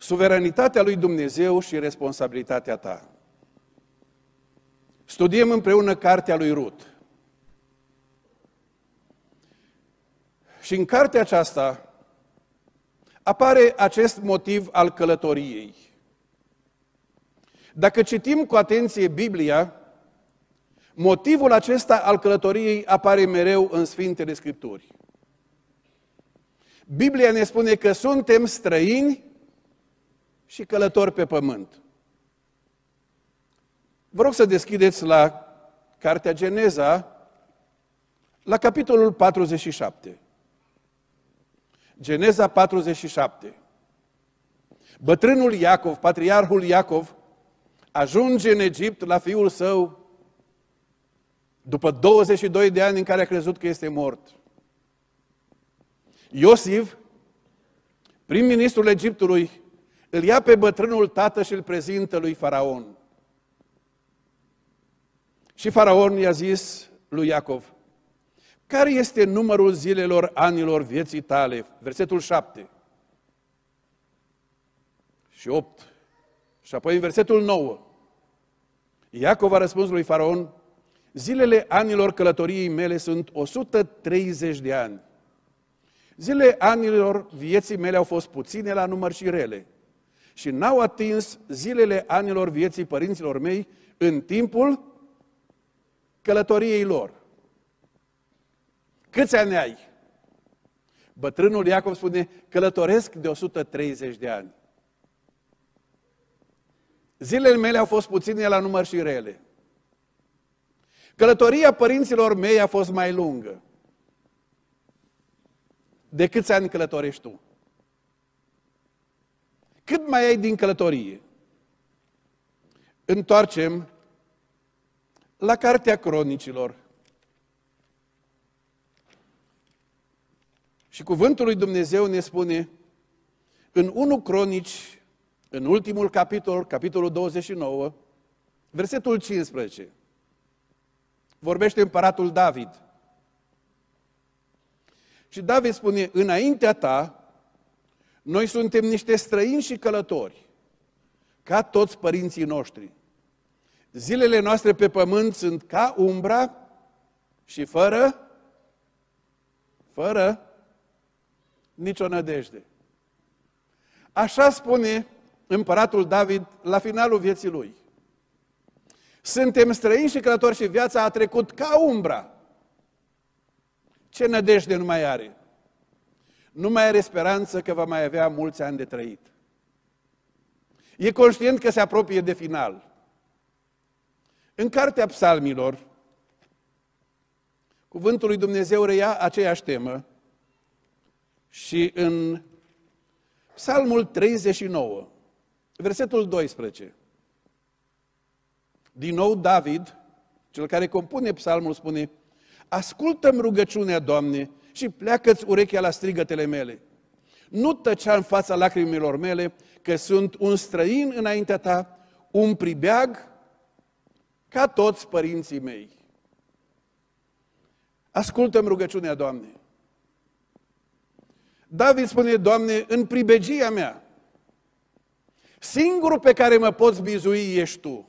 Suveranitatea lui Dumnezeu și responsabilitatea ta. Studiem împreună cartea lui Rut. Și în cartea aceasta apare acest motiv al călătoriei. Dacă citim cu atenție Biblia, motivul acesta al călătoriei apare mereu în Sfintele Scripturi. Biblia ne spune că suntem străini și călători pe pământ. Vă rog să deschideți la cartea Geneza, la capitolul 47. Geneza 47. Bătrânul Iacov, patriarhul Iacov, ajunge în Egipt la fiul său după 22 de ani în care a crezut că este mort. Iosif, prim-ministrul Egiptului, îl ia pe bătrânul tată și îl prezintă lui Faraon. Și Faraon i-a zis lui Iacov: care este numărul zilelor, anilor vieții tale? Versetul 7 și 8. Și apoi în versetul 9. Iacov a răspuns lui Faraon: zilele anilor călătoriei mele sunt 130 de ani. Zilele anilor vieții mele au fost puține la număr și rele și n-au atins zilele anilor vieții părinților mei în timpul călătoriei lor. Câți ani ai? Bătrânul Iacov spune: călătoresc de 130 de ani. Zilele mele au fost puține la număr și rele. Călătoria părinților mei a fost mai lungă. De câți ani călătorești tu? Cât mai ai din călătorie? Întoarcem la Cartea Cronicilor. Și cuvântul lui Dumnezeu ne spune în 1 Cronici, în ultimul capitol, capitolul 29, versetul 15. Vorbește împăratul David. Și David spune: înaintea ta, noi suntem niște străini și călători, ca toți părinții noștri. Zilele noastre pe pământ sunt ca umbra și fără nicio nădejde. Așa spune împăratul David la finalul vieții lui. Suntem străini și călători și viața a trecut ca umbra. Ce nădejde nu mai are? Nu mai are speranță că va mai avea mulți ani de trăit. E conștient că se apropie de final. În Cartea Psalmilor, cuvântul lui Dumnezeu reia aceeași temă și în Psalmul 39, versetul 12. Din nou David, cel care compune psalmul, spune: ascultă-mi rugăciunea, Doamne, și pleacă-ți urechea la strigătele mele. Nu tăcea în fața lacrimilor mele, că sunt un străin înaintea ta, un pribeag ca toți părinții mei. Ascultă-mi rugăciunea, Doamne. David spune: Doamne, în pribegia mea, singurul pe care mă poți bizui ești Tu.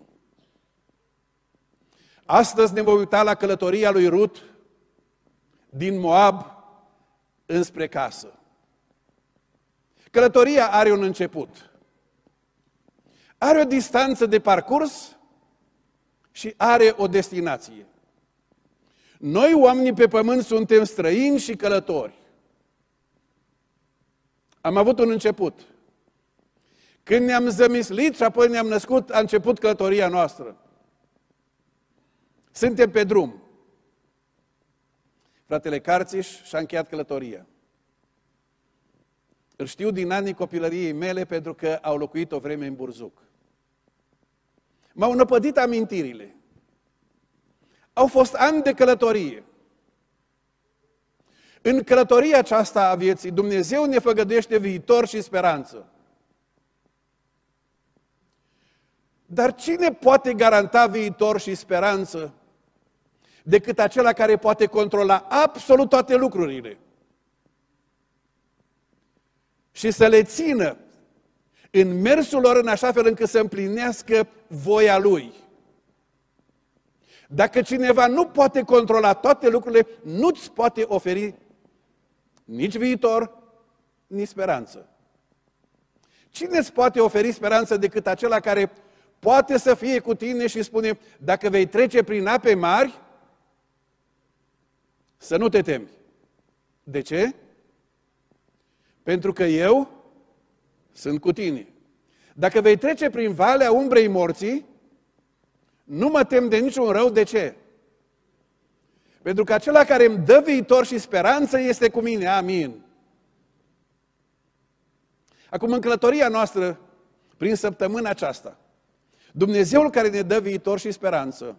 Astăzi ne vom uita la călătoria lui Rut din Moab înspre casă. Călătoria are un început. Are o distanță de parcurs și are o destinație. Noi, oamenii pe pământ, suntem străini și călători. Am avut un început. Când ne-am zămislit și apoi ne-am născut, a început călătoria noastră. Suntem pe drum. Fratele Carțiș și-a încheiat călătoria. Îl știu din anii copilăriei mele pentru că au locuit o vreme în Burzuc. M-au năpădit amintirile. Au fost ani de călătorie. În călătoria aceasta a vieții, Dumnezeu ne făgăduiește viitor și speranță. Dar cine poate garanta viitor și speranță decât acela care poate controla absolut toate lucrurile și să le țină în mersul lor în așa fel încât să împlinească voia Lui. Dacă cineva nu poate controla toate lucrurile, nu-ți poate oferi nici viitor, nici speranță. Cine îți poate oferi speranță decât acela care poate să fie cu tine și spune, dacă vei trece prin ape mari, să nu te temi. De ce? Pentru că eu sunt cu tine. Dacă vei trece prin valea umbrei morții, nu mă tem de niciun rău. De ce? Pentru că acela care îmi dă viitor și speranță este cu mine. Amin. Acum, în călătoria noastră, prin săptămâna aceasta, Dumnezeul care ne dă viitor și speranță,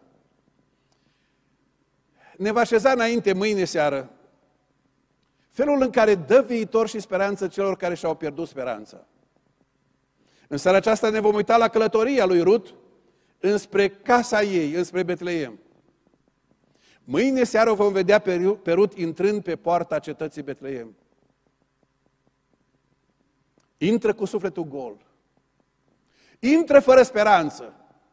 ne va așeza înainte mâine seară felul în care dă viitor și speranță celor care și-au pierdut speranța. În seara aceasta ne vom uita la călătoria lui Rut înspre casa ei, înspre Betleem. Mâine seară o vom vedea pe Rut intrând pe poarta cetății Betleem. Intră cu sufletul gol. Intră fără speranță.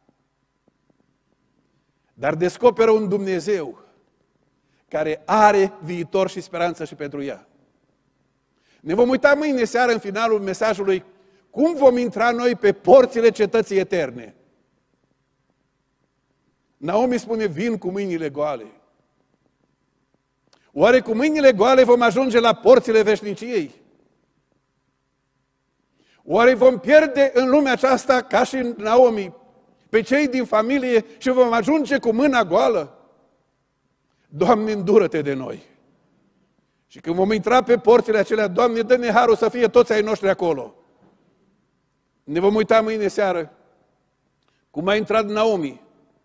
Dar descoperă un Dumnezeu care are viitor și speranță și pentru ea. Ne vom uita mâine seară în finalul mesajului cum vom intra noi pe porțile cetății eterne. Naomi spune, vin cu mâinile goale. Oare cu mâinile goale vom ajunge la porțile veșniciei? Oare vom pierde în lumea aceasta, ca și Naomi, pe cei din familie și vom ajunge cu mâna goală? Doamne, îndură-te de noi! Și când vom intra pe porțile acelea, Doamne, dă-ne harul să fie toți ai noștri acolo. Ne vom uita mâine seară cum a intrat Naomi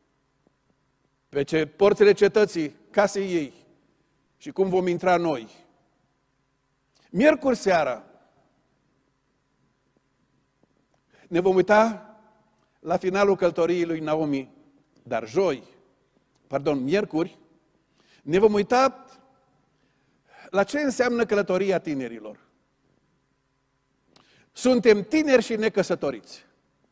pe porțile cetății, casei ei, și cum vom intra noi. Miercuri seara ne vom uita la finalul călătoriei lui Naomi, dar miercuri, ne vom uita la ce înseamnă călătoria tinerilor. Suntem tineri și necăsătoriți.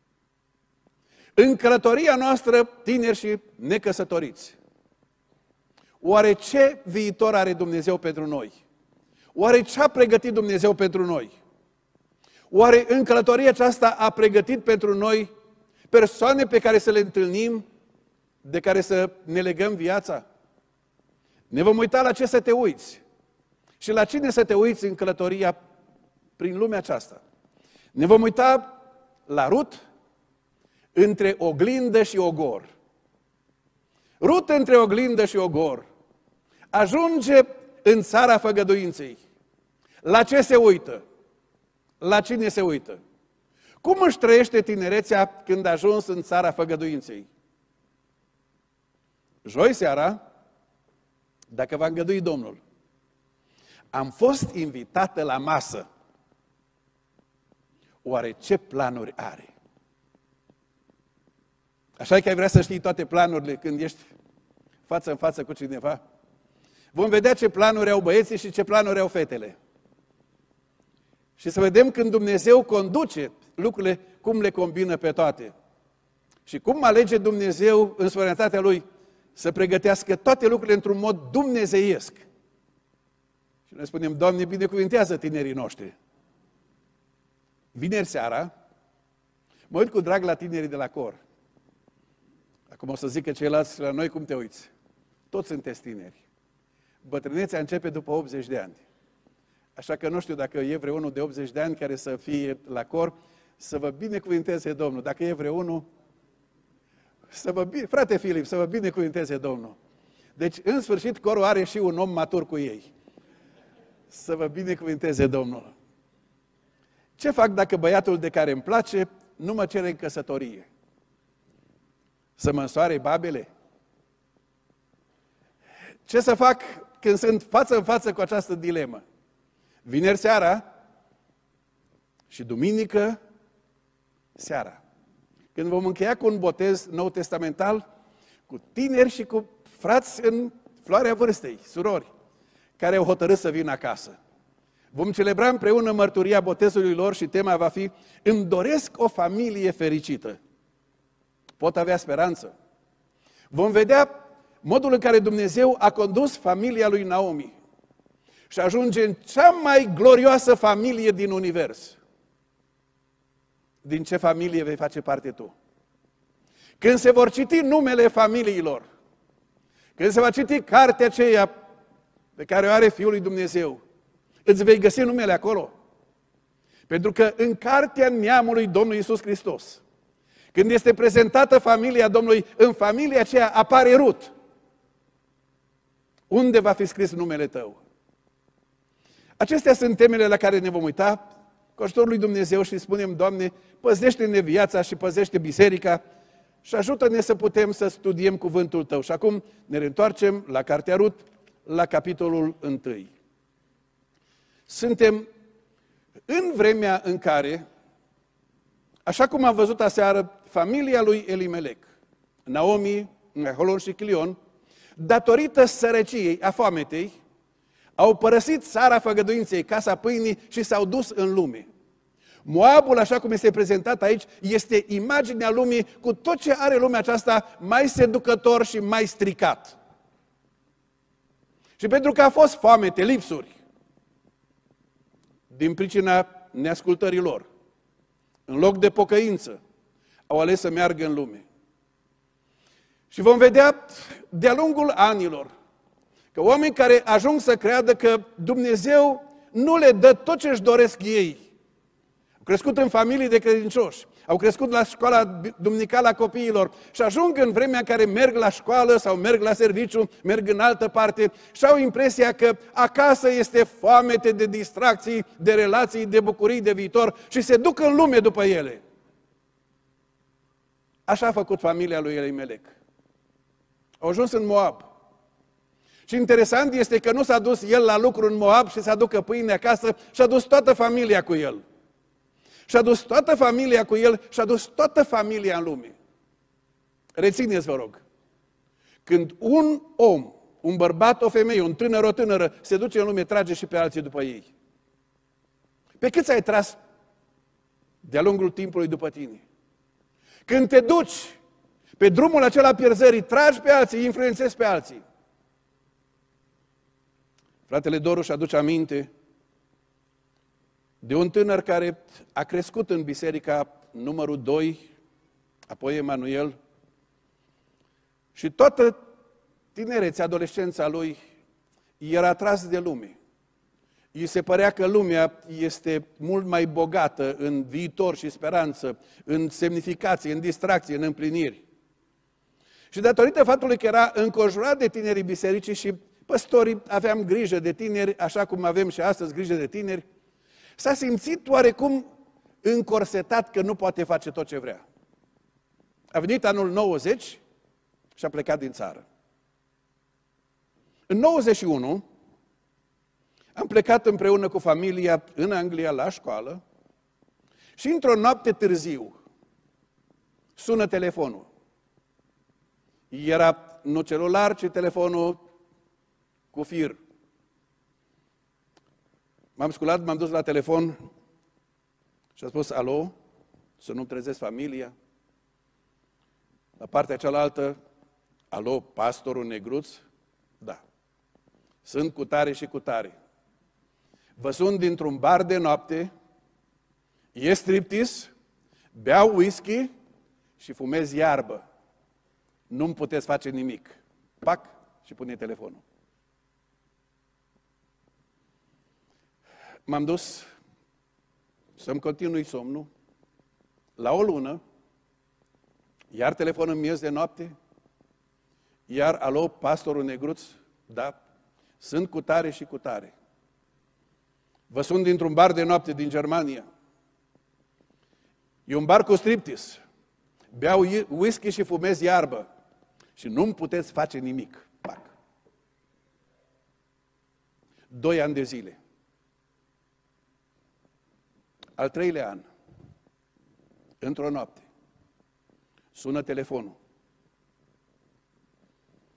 În călătoria noastră, tineri și necăsătoriți, oare ce viitor are Dumnezeu pentru noi? Oare ce a pregătit Dumnezeu pentru noi? Oare în călătoria aceasta a pregătit pentru noi persoane pe care să le întâlnim, de care să ne legăm viața? Ne vom uita la ce să te uiți și la cine să te uiți în călătoria prin lumea aceasta. Ne vom uita la Rut între oglindă și ogor. Rut între oglindă și ogor ajunge în țara făgăduinței. La ce se uită? La cine se uită? Cum își trăiește tinerețea când a ajuns în țara făgăduinței? Joi seara, dacă va îngădui Domnul, am fost invitată la masă. Oare ce planuri are? Așa că ai vrea să știi toate planurile când ești față în față cu cineva? Vom vedea ce planuri au băieții și ce planuri au fetele. Și să vedem când Dumnezeu conduce lucrurile, cum le combină pe toate. Și cum alege Dumnezeu în suveranitatea Lui să pregătească toate lucrurile într-un mod dumnezeiesc. Și noi spunem, Doamne, binecuvintează tinerii noștri. Vineri seara, mă uit cu drag la tinerii de la cor. Acum o să zică ceilalți la noi, cum te uiți? Toți sunteți tineri. Bătrânețea începe după 80 de ani. Așa că nu știu dacă e vreunul de 80 de ani care să fie la cor, să vă binecuvinteze Domnul. Dacă e vreunul, frate Filip, să vă binecuvinteze Domnul. Deci, în sfârșit, corul are și un om matur cu ei. Să vă binecuvinteze Domnul. Ce fac dacă băiatul de care îmi place nu mă cere în căsătorie? Să mă însoare babele? Ce să fac când sunt față în față cu această dilemă? Vineri seara și duminică seara, când vom încheia cu un botez nou testamental, cu tineri și cu frați în floarea vârstei, surori, care au hotărât să vină acasă. Vom celebra împreună mărturia botezului lor și tema va fi: îmi doresc o familie fericită. Pot avea speranță. Vom vedea modul în care Dumnezeu a condus familia lui Naomi și ajunge în cea mai glorioasă familie din univers. Din ce familie vei face parte tu? Când se vor citi numele familiilor, când se va citi cartea aceea pe care o are Fiul lui Dumnezeu, îți vei găsi numele acolo. Pentru că în cartea neamului Domnului Iisus Hristos, când este prezentată familia Domnului, în familia aceea apare Rut. Unde va fi scris numele tău? Acestea sunt temele la care ne vom uita cu ajutorul lui Dumnezeu și spunem: Doamne, păzește-ne viața și păzește biserica și ajută-ne să putem să studiem cuvântul Tău. Și acum ne reîntoarcem la cartea Rut, la capitolul 1. Suntem în vremea în care, așa cum am văzut aseară, familia lui Elimelec, Naomi, Mahlon și Chilion, datorită sărăciei, a foametei, au părăsit țara făgăduinței, casa pâinii și s-au dus în lume. Moabul, așa cum este prezentat aici, este imaginea lumii cu tot ce are lumea aceasta mai seducător și mai stricat. Și pentru că a fost foamete, lipsuri, din pricina neascultării lor, în loc de pocăință, au ales să meargă în lume. Și vom vedea de-a lungul anilor că oameni care ajung să creadă că Dumnezeu nu le dă tot ce își doresc ei, au crescut în familii de credincioși, au crescut la școala duminicală a copiilor și ajung în vremea în care merg la școală sau merg la serviciu, merg în altă parte și au impresia că acasă este foamete de distracții, de relații, de bucurii, de viitor și se duc în lume după ele. Așa a făcut familia lui Elimelec. Au ajuns în Moab. Și interesant este că nu s-a dus el la lucru în Moab și să aducă pâine acasă, și-a dus toată familia cu el. Și-a dus toată familia cu el și-a dus toată familia în lume. Rețineți, vă rog, când un om, un bărbat, o femeie, un tânăr, o tânără, se duce în lume, trage și pe alții după ei. Pe câți ai tras de-a lungul timpului după tine? Când te duci pe drumul acela pierzării, tragi pe alții, influențezi pe alții. Fratele Doru își aduce aminte de un tânăr care a crescut în biserica numărul 2, apoi Emanuel, și toată tinerețea, adolescența lui, era atras de lume. Îi se părea că lumea este mult mai bogată în viitor și speranță, în semnificație, în distracție, în împliniri. Și datorită faptului că era înconjurat de tinerii bisericii și păstorii aveam grijă de tineri, așa cum avem și astăzi grijă de tineri, s-a simțit oarecum încorsetat că nu poate face tot ce vrea. A venit anul 90 și a plecat din țară. În 91 am plecat împreună cu familia în Anglia la școală și într-o noapte târziu sună telefonul. Era nu celular, ci telefonul cu fir. M-am sculat, m-am dus la telefon și am spus: alo, să nu trezesc familia. La partea cealaltă: alo, pastorul Negruț? Da. Sunt cu tare și cu tare. Vă sun dintr-un bar de noapte, e striptease, beau whisky și fumez iarbă. Nu-mi puteți face nimic. Pac, și pune telefonul. M-am dus să-mi continui somnul. La o lună, iar telefon în miez de noapte, iar alo, pastorul Negruț? Da, sunt cu tare și cu tare. Vă sun dintr-un bar de noapte din Germania. E un bar cu striptease. Beau whisky și fumez iarbă. Și nu-mi puteți face nimic. Pac. 2 ani de zile. Al 3-lea an, într-o noapte, sună telefonul.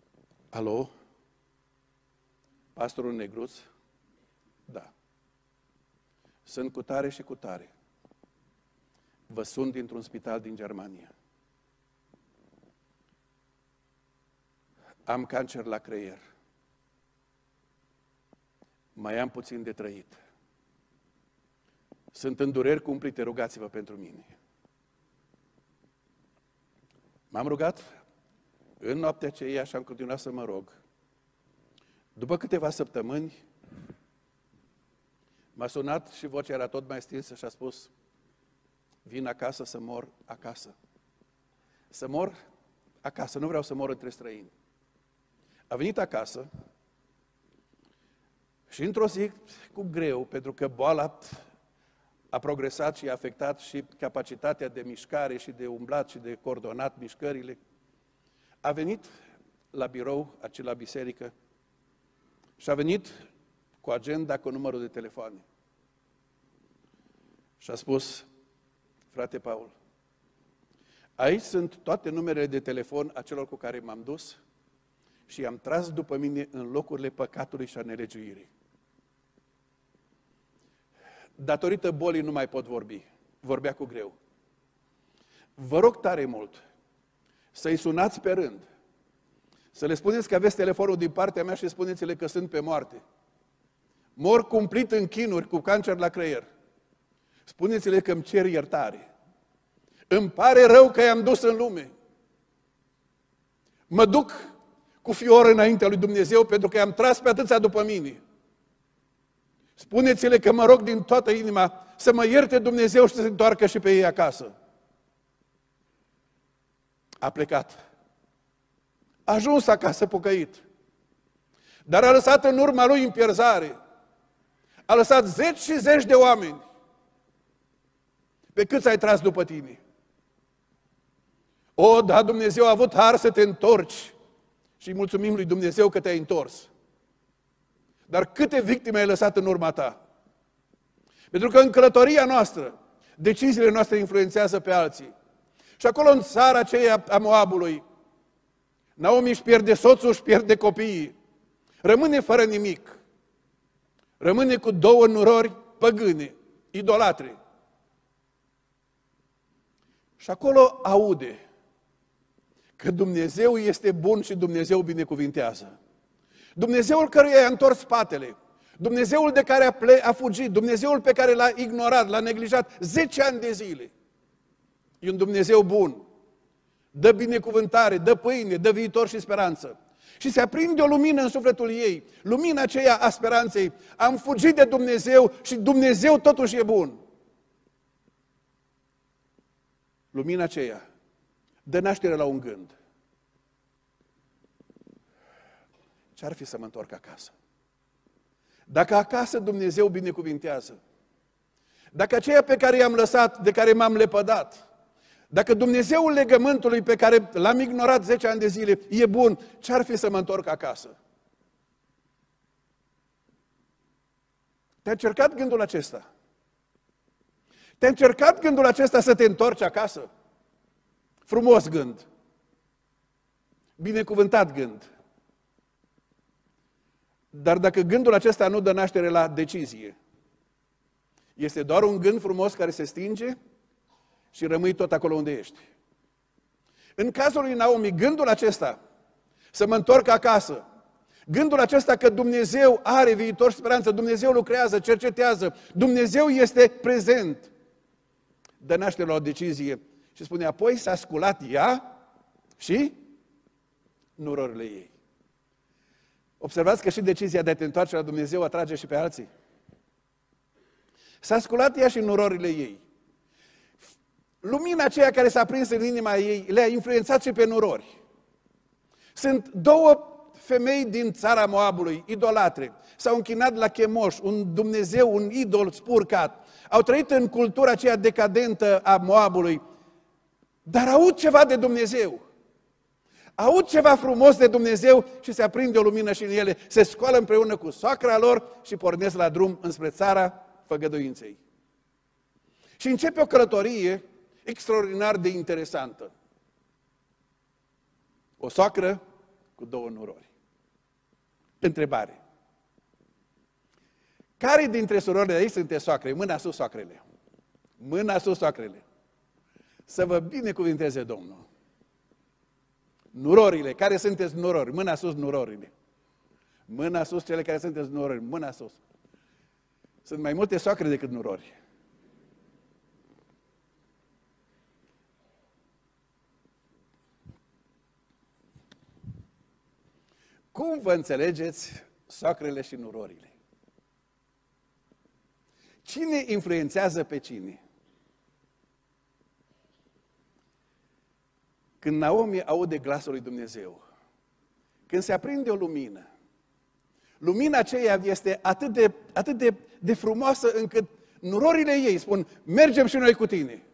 Alo? Pastorul Negruț? Da. sunt cu tare și cu tare. Vă sun dintr-un spital din Germania. Am cancer la creier. Mai am puțin de trăit. Sunt în dureri cumplite, rugați-vă pentru mine. M-am rugat în noaptea aceea și am continuat să mă rog. După câteva săptămâni, m-a sunat și vocea era tot mai stinsă și a spus: vin acasă să mor acasă. Să mor acasă, nu vreau să mor între străini. A venit acasă și într-o zi, cu greu, pentru că boala a progresat și a afectat și capacitatea de mișcare și de umblat și de coordonat mișcările, a venit la birou, aici la biserică, și a venit cu agenda, cu numărul de telefoane. Și a spus: frate Paul, aici sunt toate numerele de telefon a celor cu care m-am dus și i-am tras după mine în locurile păcatului și a nelegiuirii. Datorită bolii nu mai pot vorbi. Vorbea cu greu. Vă rog tare mult să-i sunați pe rând, să le spuneți că aveți telefonul din partea mea și spuneți-le că sunt pe moarte. Mor cumplit în chinuri cu cancer la creier. Spuneți-le că îmi cer iertare. Îmi pare rău că i-am dus în lume. Mă duc cu fior înaintea lui Dumnezeu pentru că i-am tras pe atâția după mine. Spuneți-le că mă rog din toată inima să mă ierte Dumnezeu și să se întoarcă și pe ei acasă. A plecat. A ajuns acasă pocăit. Dar a lăsat în urma lui în pierzare. A lăsat zeci și zeci de oameni. Pe câți ai tras după tine? O, da, Dumnezeu a avut har să te întorci. Și mulțumim lui Dumnezeu că te-ai întors. Dar câte victime ai lăsat în urma ta? Pentru că în călătoria noastră, deciziile noastre influențează pe alții. Și acolo în țara aceea a Moabului, Naomi își pierde soțul, își pierde copiii. Rămâne fără nimic. Rămâne cu două nurori păgâne, idolatre. Și acolo aude că Dumnezeu este bun și Dumnezeu binecuvintează. Dumnezeul căruia i-a întors spatele, Dumnezeul de care a fugit, Dumnezeul pe care l-a ignorat, l-a neglijat 10 ani de zile. E un Dumnezeu bun. Dă binecuvântare, dă pâine, dă viitor și speranță. Și se aprinde o lumină în sufletul ei, lumina aceea a speranței. Am fugit de Dumnezeu și Dumnezeu totuși e bun. Lumina aceea dă naștere la un gând. Ce-ar fi să mă întorc acasă? Dacă acasă Dumnezeu binecuvintează, dacă aceea pe care i-am lăsat, de care m-am lepădat, dacă Dumnezeul legământului pe care l-am ignorat 10 ani de zile e bun, ce-ar fi să mă întorc acasă? Te-a încercat gândul acesta? Te-a încercat gândul acesta să te întorci acasă? Frumos gând. Binecuvântat gând. Dar dacă gândul acesta nu dă naștere la decizie, este doar un gând frumos care se stinge și rămâi tot acolo unde ești. În cazul lui Naomi, gândul acesta, să mă întorc acasă, gândul acesta că Dumnezeu are viitor și speranță, Dumnezeu lucrează, cercetează, Dumnezeu este prezent, dă naștere la o decizie și spune, apoi s-a sculat ea și nurorile ei. Observați că și decizia de a te întoarce la Dumnezeu atrage și pe alții. S-a sculat ea și nurorile ei. Lumina aceea care s-a prins în inima ei le-a influențat și pe nurori. Sunt două femei din țara Moabului, idolatre. S-au închinat la Chemoș, un Dumnezeu, un idol spurcat. Au trăit în cultura aceea decadentă a Moabului. Dar aud ceva de Dumnezeu. Aud ceva frumos de Dumnezeu și se aprinde o lumină și în ele. Se scoală împreună cu soacra lor și pornesc la drum înspre țara făgăduinței. Și începe o călătorie extraordinar de interesantă. O soacră cu două nurori. Întrebare. Care dintre surorile aici sunteți soacre? Mâna sus, soacrele. Mâna sus, soacrele. Să vă binecuvinteze Domnul. Nurorile, care sunteți nurori? Mâna sus, nurorile. Mâna sus, cele care sunteți nurori. Mâna sus. Sunt mai multe soacre decât nurori. Cum vă înțelegeți soacrele și nurorile? Cine influențează pe cine? Când Naomi aude glasul lui Dumnezeu, când se aprinde o lumină, lumina aceea este atât de frumoasă încât nurorile ei spun, mergem și noi cu tine.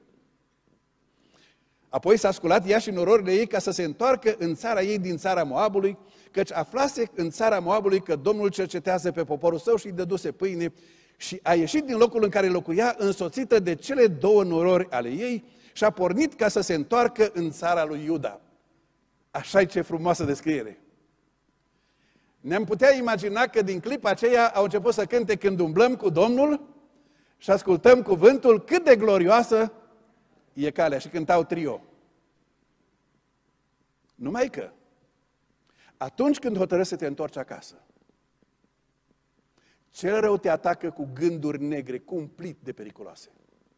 Apoi s-a sculat ea și nurorile ei ca să se întoarcă în țara ei din țara Moabului, căci aflase în țara Moabului că Domnul cercetează pe poporul său și îi dăduse pâine și a ieșit din locul în care locuia însoțită de cele două nurori ale ei și a pornit ca să se întoarcă în țara lui Iuda. Așa-i ce frumoasă descriere. Ne-am putea imagina că din clipa aceea au început să cânte când umblăm cu Domnul și ascultăm cuvântul cât de glorioasă e calea și cântau trio. Numai că atunci când hotărăști să te întorci acasă, cel rău te atacă cu gânduri negre, cumplit de periculoase.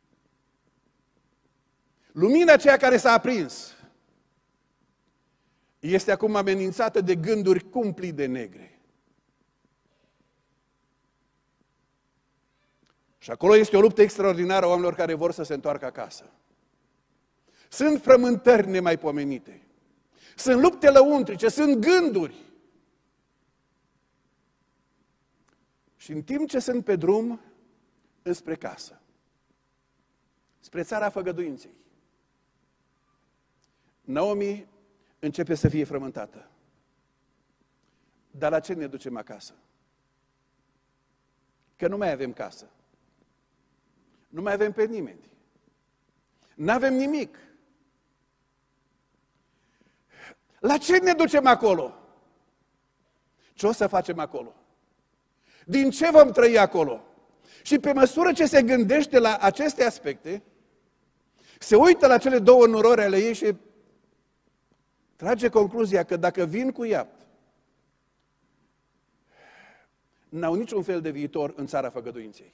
Lumina aceea care s-a aprins este acum amenințată de gânduri cumplit de negre. Și acolo este o luptă extraordinară a oamenilor care vor să se întoarcă acasă. Sunt frământări nemaipomenite. Sunt lupte lăuntrice, sunt gânduri. Și în timp ce sunt pe drum înspre casă, spre țara făgăduinței, Naomi începe să fie frământată. Dar la ce ne ducem acasă? Că nu mai avem casă. Nu mai avem pe nimeni. N-avem nimic. La ce ne ducem acolo? Ce o să facem acolo? Din ce vom trăi acolo? Și pe măsură ce se gândește la aceste aspecte, se uită la cele două nurori ale ei și trage concluzia că dacă vin cu ea, n-au niciun fel de viitor în țara făgăduinței.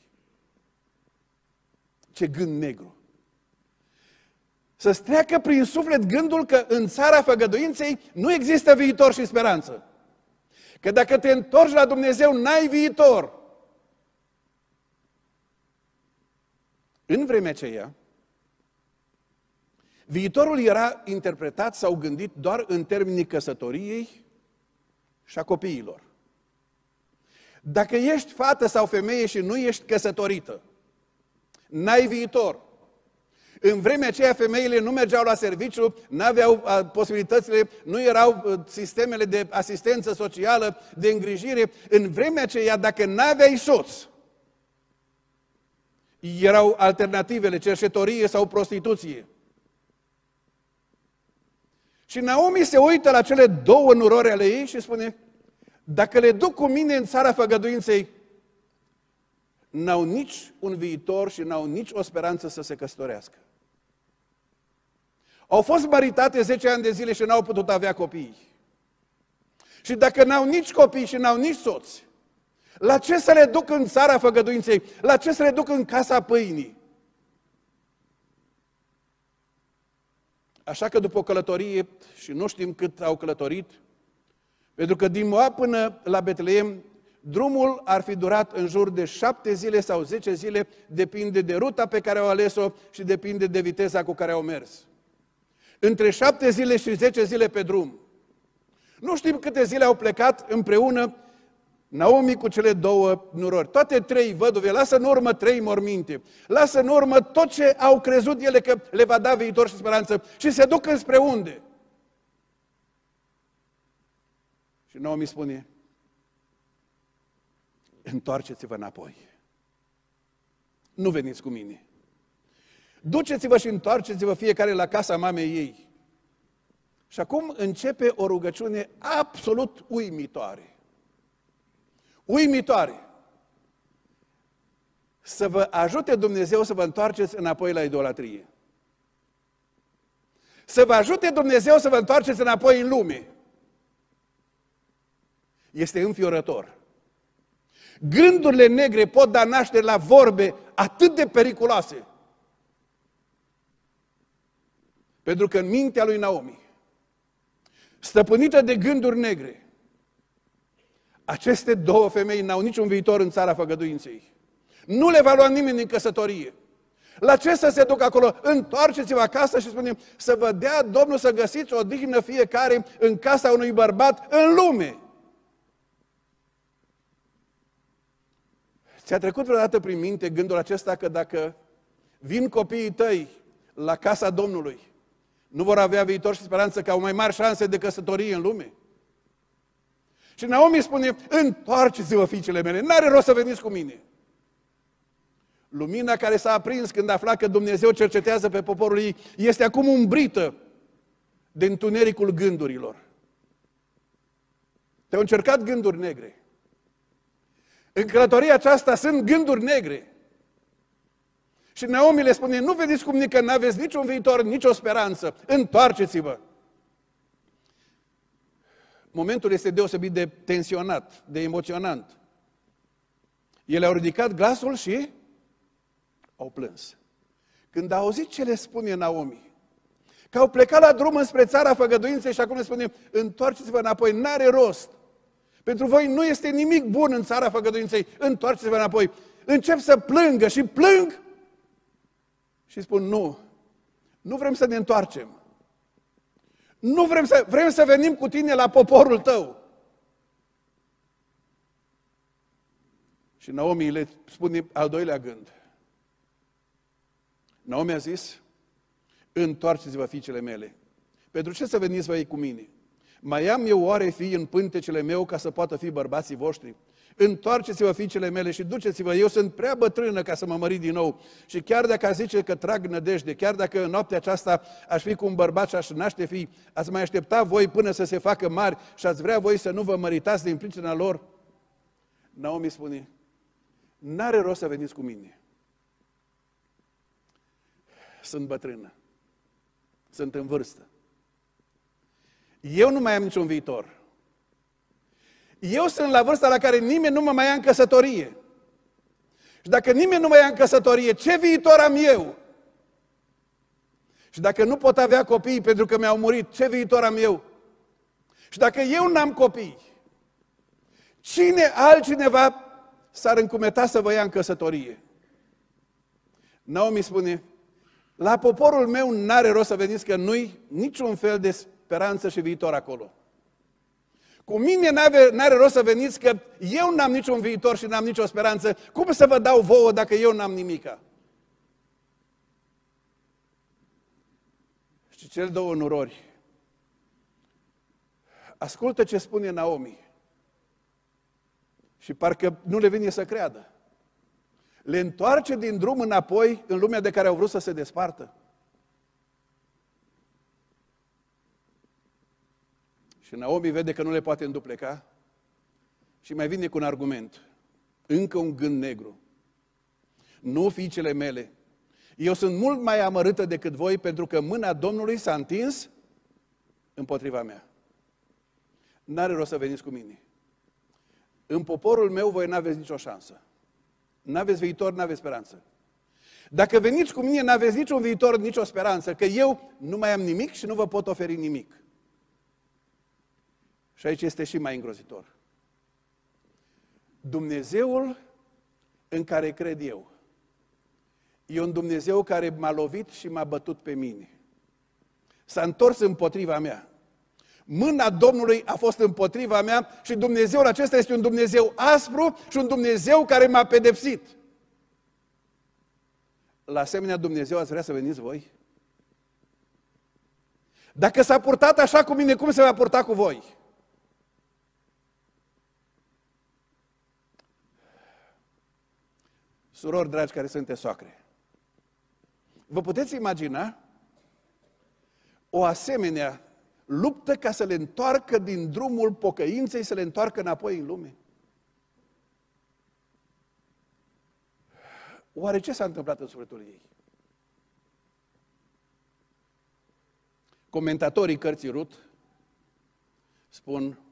Ce gând negru! Să-ți treacă prin suflet gândul că în țara făgăduinței nu există viitor și speranță. Că dacă te întorci la Dumnezeu, n-ai viitor. În vremea aceea, viitorul era interpretat sau gândit doar în termenii căsătoriei și a copiilor. Dacă ești fată sau femeie și nu ești căsătorită, n-ai viitor. În vremea aceea femeile nu mergeau la serviciu, n-aveau posibilitățile, nu erau sistemele de asistență socială, de îngrijire. În vremea aceea, dacă n-aveai soț, erau alternativele, cerșetorie sau prostituție. Și Naomi se uită la cele două nurori ale ei și spune, dacă le duc cu mine în țara făgăduinței, n-au nici un viitor și n-au nici o speranță să se căsătorească. Au fost maritate 10 ani de zile și n-au putut avea copii. Și dacă n-au nici copii și n-au nici soți, la ce să le duc în țara făgăduinței? La ce să le duc în casa pâinii? Așa că după o călătorie, și nu știm cât au călătorit, pentru că din Moab până la Betleem, drumul ar fi durat în jur de 7 zile sau 10 zile, depinde de ruta pe care au ales-o și depinde de viteza cu care au mers. Între 7 zile și 10 zile pe drum. Nu știm câte zile au plecat împreună Naomi cu cele două nurori. Toate trei văduve, lasă în urmă 3 morminte. Lasă în urmă tot ce au crezut ele că le va da viitor și speranță. Și se duc înspre unde? Și Naomi spune, întoarceți-vă înapoi. Nu veniți cu mine. Duceți-vă și întoarceți-vă fiecare la casa mamei ei. Și acum începe o rugăciune absolut uimitoare. Uimitoare. să vă ajute Dumnezeu să vă întoarceți înapoi la idolatrie. Să vă ajute Dumnezeu să vă întoarceți înapoi în lume. Este înfiorător. Gândurile negre pot da naștere la vorbe atât de periculoase. Pentru că în mintea lui Naomi, stăpânită de gânduri negre, aceste două femei n-au niciun viitor în țara făgăduinței. Nu le va lua nimeni în căsătorie. La ce să se ducă acolo? Întoarceți-vă acasă și spunem să vă dea Domnul să găsiți o odihnă fiecare în casa unui bărbat în lume. Ți-a trecut vreodată prin minte gândul acesta că dacă vin copiii tăi la casa Domnului, nu vor avea viitor și speranță că au mai mari șanse de căsătorie în lume? Și Naomi spune, întoarceți-vă, fiicele mele, n-are rost să veniți cu mine. Lumina care s-a aprins când afla că Dumnezeu cercetează pe poporul ei, este acum umbrită de întunericul gândurilor. Te-au încercat gânduri negre. În călătoria aceasta sunt gânduri negre. Și Naomi le spune, nu veniți cu mine că n-aveți niciun viitor, nicio speranță, întoarceți-vă. Momentul este deosebit de tensionat, de emoționant. Ele au ridicat glasul și au plâns. Când a auzit ce le spune Naomi, că au plecat la drum înspre țara făgăduinței și acum le spune, întoarceți-vă înapoi, n-are rost. Pentru voi nu este nimic bun în țara făgăduinței, întoarceți-vă înapoi. Încep să plângă și plâng și spun, nu vrem să ne întoarcem. Nu vrem să venim cu tine la poporul tău. Și Naomi le spune al doilea gând. Naomi a zis, întoarceți-vă, fiicele mele. Pentru ce să veniți voi cu mine? Mai am eu oare fii în pântecele meu ca să poată fi bărbații voștri? Întoarceți-vă, fiicele mele, și duceți-vă, eu sunt prea bătrână ca să mă mărit din nou. Și chiar dacă zice că trag nădejde, chiar dacă în noaptea aceasta aș fi cu un bărbat și aș naște fii, ați mai aștepta voi până să se facă mari și ați vrea voi să nu vă măritați din pricina lor? Naomi spune, n-are rost să veniți cu mine. Sunt bătrână. Sunt în vârstă. Eu nu mai am niciun viitor. Eu sunt la vârsta la care nimeni nu mă mai ia în căsătorie. Și dacă nimeni nu mă ia în căsătorie, ce viitor am eu? Și dacă nu pot avea copii pentru că mi-au murit, ce viitor am eu? Și dacă eu n-am copii, cine altcineva s-ar încumeta să vă ia în căsătorie? Naomi spune, la poporul meu n-are rost să veniți că nu-i niciun fel de speranță și viitor acolo. Cu mine n-are rost să veniți că eu n-am niciun viitor și n-am nicio speranță. Cum să vă dau vouă dacă eu n-am nimica? Și cele două nurori, ascultă ce spune Naomi și parcă nu le vine să creadă. Le întoarce din drum înapoi în lumea de care au vrut să se despartă. Și Naomi vede că nu le poate îndupleca și mai vine cu un argument. Încă un gând negru. Nu, fiicele mele, eu sunt mult mai amărâtă decât voi pentru că mâna Domnului s-a întins împotriva mea. N-are rost să veniți cu mine. În poporul meu voi n-aveți nicio șansă. N-aveți viitor, n-aveți speranță. Dacă veniți cu mine, n-aveți niciun viitor, nicio speranță, că eu nu mai am nimic și nu vă pot oferi nimic. Și aici este și mai îngrozitor. Dumnezeul în care cred eu, e un Dumnezeu care m-a lovit și m-a bătut pe mine. S-a întors împotriva mea. Mâna Domnului a fost împotriva mea și Dumnezeul acesta este un Dumnezeu aspru și un Dumnezeu care m-a pedepsit. La asemenea Dumnezeu ați vrea să veniți voi? Dacă s-a purtat așa cu mine, cum se va purta cu voi? Surori dragi care sunteți soacre, vă puteți imagina o asemenea luptă ca să le întoarcă din drumul pocăinței, să le întoarcă înapoi în lume? Oare ce s-a întâmplat în sufletul ei? Comentatorii cărții Rut spun,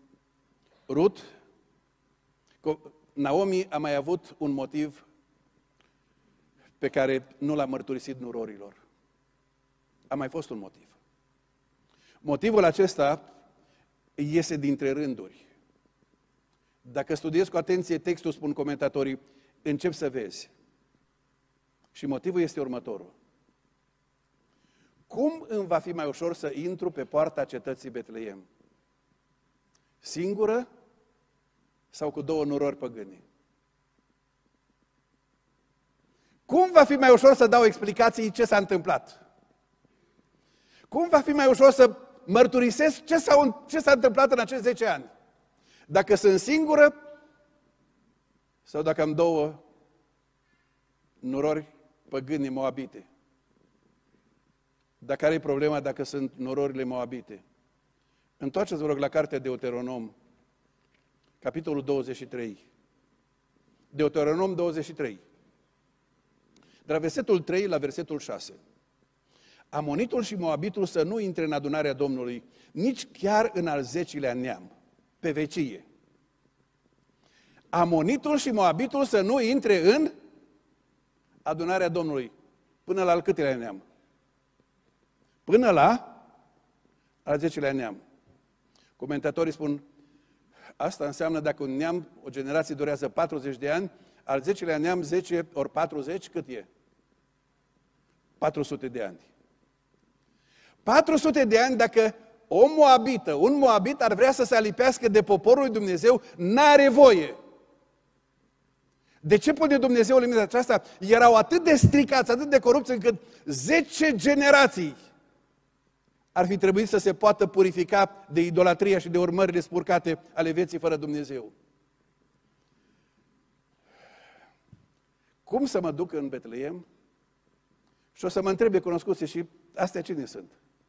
Naomi a mai avut un motiv pe care nu l-a mărturisit nurorilor. A mai fost un motiv. Motivul acesta iese dintre rânduri. Dacă studiezi cu atenție textul, spun comentatorii, începi să vezi. Și motivul este următorul. Cum îmi va fi mai ușor să intru pe poarta cetății Betleem? Singură sau cu 2 nurori păgâni? Cum va fi mai ușor să dau explicații ce s-a întâmplat? Cum va fi mai ușor să mărturisesc ce s-a întâmplat în acești 10 ani? Dacă sunt singură sau dacă am 2 nurori păgâni moabite? Dar care e problema dacă sunt nororile moabite? Întoarceți, vă rog, la cartea Deuteronom, capitolul 23. Deuteronom 23. De la versetul 3 la versetul 6. Amonitul și moabitul să nu intre în adunarea Domnului, nici chiar în al 10-lea neam, pe vecie. Amonitul și moabitul să nu intre în adunarea Domnului, până la al câtelea neam? Până la al 10-lea neam. Comentatorii spun, asta înseamnă dacă un neam, o generație durează 40 de ani, al 10-lea neam, 10 ori 40, cât e? 400 de ani. 400 de ani, dacă un moabit ar vrea să se alipească de poporul lui Dumnezeu, n-are voie. De ce pune Dumnezeu limita aceasta? Erau atât de stricați, atât de corupți, încât 10 generații ar fi trebuit să se poată purifica de idolatria și de urmările spurcate ale vieții fără Dumnezeu. Cum să mă duc în Betleem? Și o să mă întrebe cunoscuții și astea cine sunt?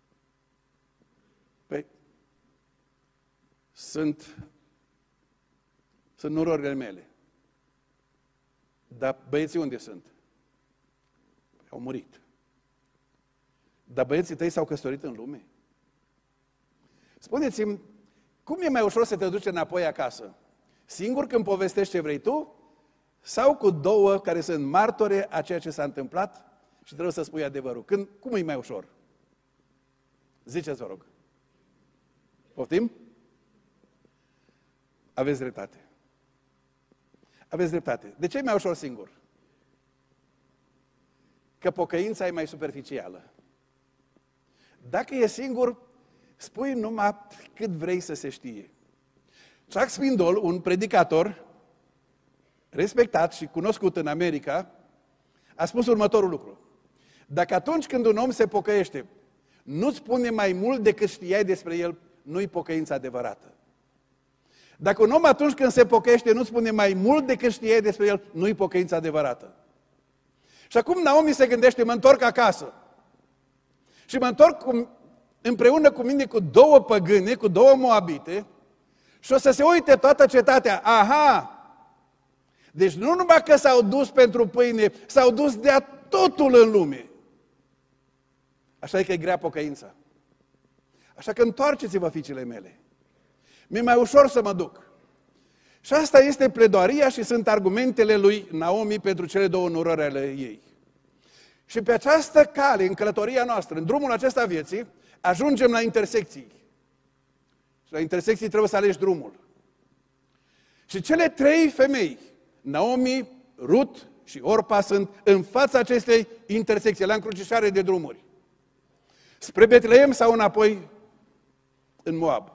Păi, sunt nurorile mele. Dar băieții unde sunt? Au murit. Dar băieții tăi s-au căsătorit în lume? Spuneți-mi, cum e mai ușor să te duci înapoi acasă? Singur când povestești ce vrei tu? Sau cu 2 care sunt martore a ceea ce s-a întâmplat și trebuie să spui adevărul? Cum e mai ușor? Ziceți, vă rog. Poftim? Aveți dreptate. Aveți dreptate. De ce e mai ușor singur? Că pocăința e mai superficială. Dacă e singur, spui numai cât vrei să se știe. Chuck Swindoll, un predicator respectat și cunoscut în America, a spus următorul lucru. Dacă atunci când un om se pocăiește, nu-ți spune mai mult decât știai despre el, nu-i pocăința adevărată. Dacă un om atunci când se pocăiește nu spune mai mult decât știai despre el, nu-i pocăința adevărată. Și acum Naomi se gândește, mă întorc acasă. Și mă întorc împreună cu mine cu 2 păgâne, cu 2 moabite, și o să se uite toată cetatea. Aha! Deci nu numai că s-au dus pentru pâine, s-au dus de-a totul în lume. Așa e că e grea pocăința. Așa că întoarceți-vă, fiicele mele. Mi-e mai ușor să mă duc. Și asta este pledoaria și sunt argumentele lui Naomi pentru cele 2 nurori ale ei. Și pe această cale, în călătoria noastră, în drumul acesta vieții, ajungem la intersecții. Și la intersecții trebuie să alegi drumul. Și cele 3 femei, Naomi, Rut și Orpa, sunt în fața acestei intersecții, la încrucișare de drumuri. Spre Betleem sau înapoi în Moab.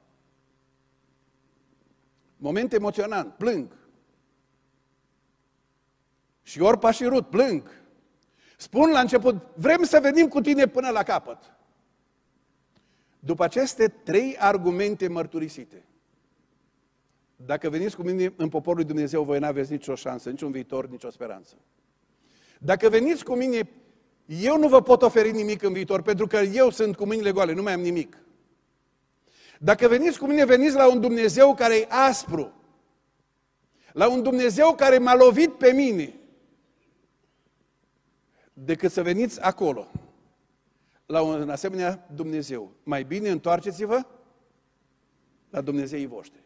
Moment emoționant, plâng. Și Orpa și Rut plâng. Spun la început, vrem să venim cu tine până la capăt. După aceste 3 argumente mărturisite, dacă veniți cu mine în poporul lui Dumnezeu, voi n-aveți nicio șansă, niciun viitor, nicio speranță. Dacă veniți cu mine, eu nu vă pot oferi nimic în viitor, pentru că eu sunt cu mâinile goale, nu mai am nimic. Dacă veniți cu mine, veniți la un Dumnezeu care e aspru, la un Dumnezeu care m-a lovit pe mine. decât să veniți acolo, la un asemenea Dumnezeu. Mai bine întoarceți-vă la Dumnezeii voștri.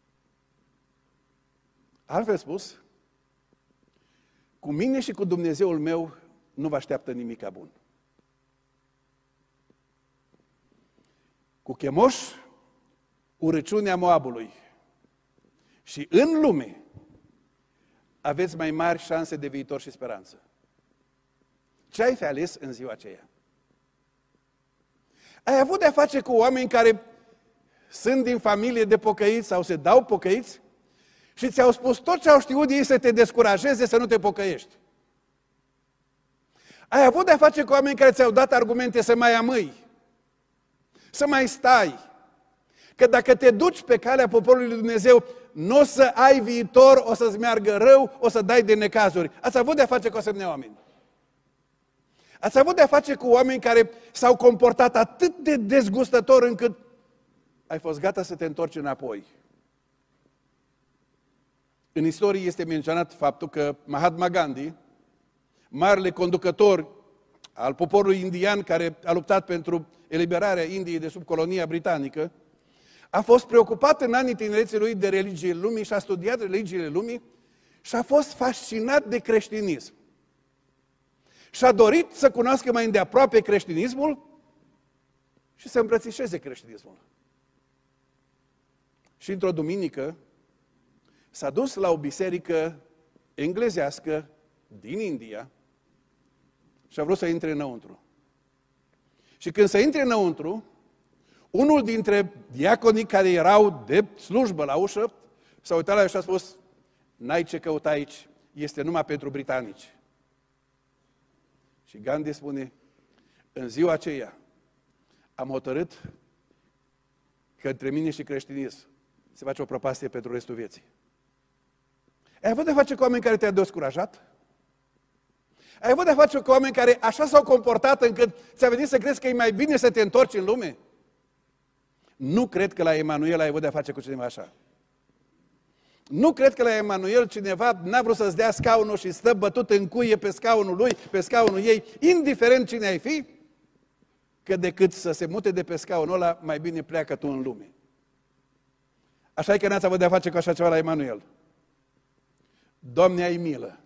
Altfel spus, cu mine și cu Dumnezeul meu nu vă așteaptă nimic bun. Cu Chemoș, urăciunea Moabului. Și în lume aveți mai mari șanse de viitor și speranță. Ce ai fi ales în ziua aceea? Ai avut de-a face cu oameni care sunt din familie de pocăiți sau se dau pocăiți și ți-au spus tot ce au știut ei să te descurajeze să nu te pocăiești. Ai avut de-a face cu oameni care ți-au dat argumente să mai amâi, să mai stai, că dacă te duci pe calea poporului lui Dumnezeu, nu o să ai viitor, o să-ți meargă rău, o să dai de necazuri. Ați avut de-a face cu asemenea oameni. Ați avut de-a face cu oameni care s-au comportat atât de dezgustător încât ai fost gata să te întorci înapoi. În istorie este menționat faptul că Mahatma Gandhi, marele conducător al poporului indian care a luptat pentru eliberarea Indiei de sub colonia britanică, a fost preocupat în anii tinereții lui de religiile lumii și a studiat religiile lumii și a fost fascinat de creștinism. Și a dorit să cunoască mai îndeaproape creștinismul și să îmbrățișeze creștinismul. Și într-o duminică s-a dus la o biserică englezească din India și a vrut să intre înăuntru. Și când se intre înăuntru, unul dintre diaconii care erau de slujbă la ușă s-a uitat la el și a spus: n-ai ce căuta aici, este numai pentru britanici. Și Gandhi spune: în ziua aceea am hotărât că între mine și creștinism se face o prăpastie pentru restul vieții. Ai avut de face cu oameni care te-au descurajat? Ai avut de face cu oameni care așa s-au comportat încât ți-a venit să crezi că e mai bine să te întorci în lume? Nu cred că la Emanuel ai avut de-a face cu cineva așa. Nu cred că la Emanuel cineva n-a vrut să-ți dea scaunul și stă bătut în cuie pe scaunul lui, pe scaunul ei, indiferent cine ai fi, că decât să se mute de pe scaunul ăla, mai bine pleacă tu în lume. Așa e că n-ați avut de-a face cu așa ceva la Emanuel. Doamne, ai milă!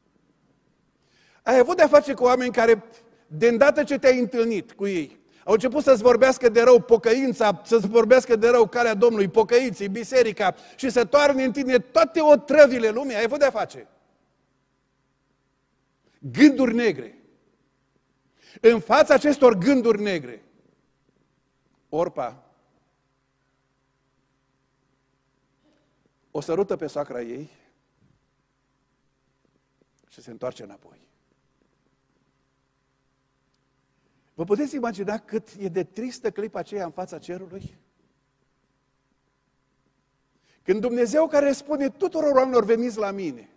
Ai avut de-a face cu oameni care, de îndată ce te-ai întâlnit cu ei, au început să-ți vorbească de rău pocăința, să-ți vorbească de rău calea Domnului, pocăiții, biserica și să toarne în tine toate otrăvile lumii. Ai avut de-a face. Gânduri negre. În fața acestor gânduri negre, Orpa o sărută pe soacra ei și se întoarce înapoi. Vă puteți imagina cât e de tristă clipa aceea în fața cerului? Când Dumnezeu care spune tuturor oamenilor: veniți la mine,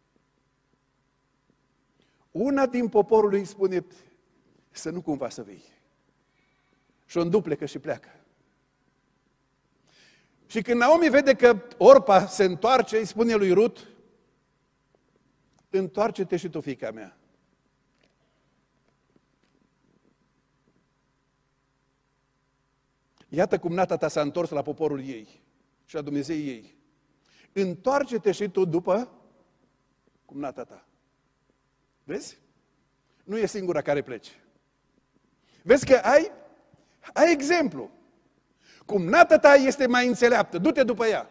una din poporul lui spune: să nu cumva să vii. Și o înduplecă și pleacă. Și când Naomi vede că Orpa se întoarce, îi spune lui Rut: întoarce-te și tu, fiica mea. Iată cum nata ta s-a întors la poporul ei și la Dumnezeu ei. Întoarce-te și tu după cum nata ta. Vezi? Nu e singura care pleci. Vezi că ai exemplu. Cum nata ta este mai înțeleaptă, du-te după ea.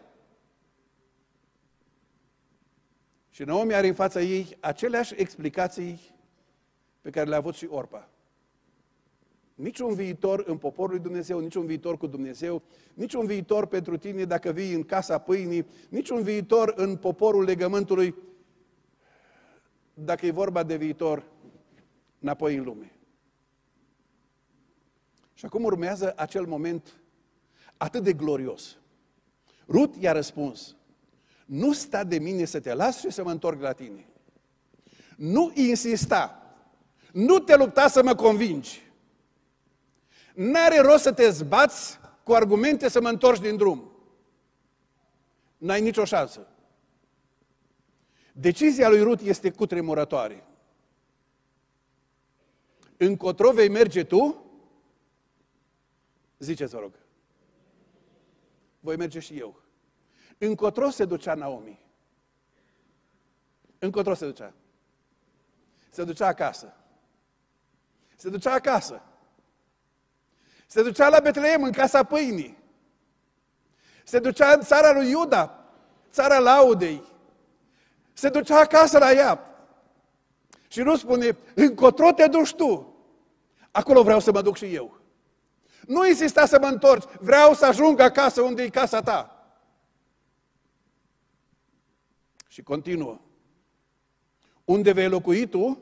Și Naomi are în fața ei aceleași explicații pe care le-a avut și Orpa. Niciun viitor în poporul lui Dumnezeu, niciun viitor cu Dumnezeu, niciun viitor pentru tine dacă vii în casa pâinii, niciun viitor în poporul legământului, dacă e vorba de viitor înapoi în lume. Și acum urmează acel moment atât de glorios. Rut i-a răspuns: nu sta de mine să te las și să mă întorc la tine. Nu insista, nu te lupta să mă convingi. N-are rost să te zbați cu argumente să mă întorci din drum. N-ai nicio șansă. Decizia lui Rut este cutremurătoare. încotro vei merge tu? Ziceți, vă rog. Voi merge și eu. Încotro se ducea Naomi. Încotro se ducea. Se ducea acasă. Se ducea acasă. Se ducea la Betleem, în casa pâinii. Se ducea în țara lui Iuda, țara laudei. Se ducea acasă la ea. Și nu spune, încotro te duci tu. Acolo vreau să mă duc și eu. Nu insista să mă întorci, vreau să ajung acasă unde e casa ta. Și continuă. Unde vei locui tu?